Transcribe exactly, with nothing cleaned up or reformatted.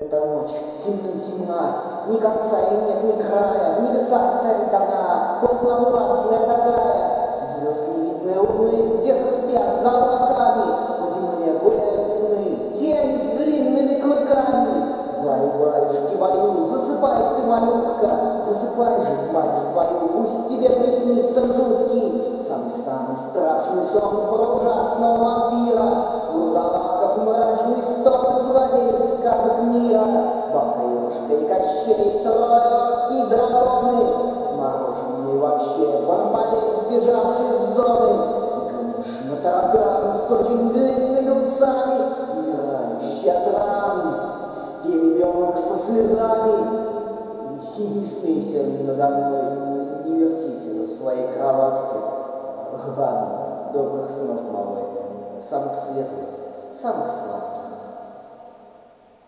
Эта ночь темна-темна, ни конца и нет ни края, в небесах царит она, полновластная такая. Звезд не видны луны, где-то спят за облаками, по земле гуляют сны, тени с длинными клыками. Баю, баюшки, баю, засыпай ты, малютка, засыпай же, мать твою, пусть тебе приснится жуткий, самый-самый страшный сон про ужасного вампира, вурдалаков мрачный стон и злодей сказок мира, бабка Ёшка и Кощей, трое и драконы, мороженые вообще, Барбалей, сбежавший с зоны, и, конечно, тараканы с очень длинными усами, умирающий от ран, ребенок со слезами. И не смейся надо мной, не вертись на своей кроватке. Ладно, добрых снов, малой, самых светлых, самых славных.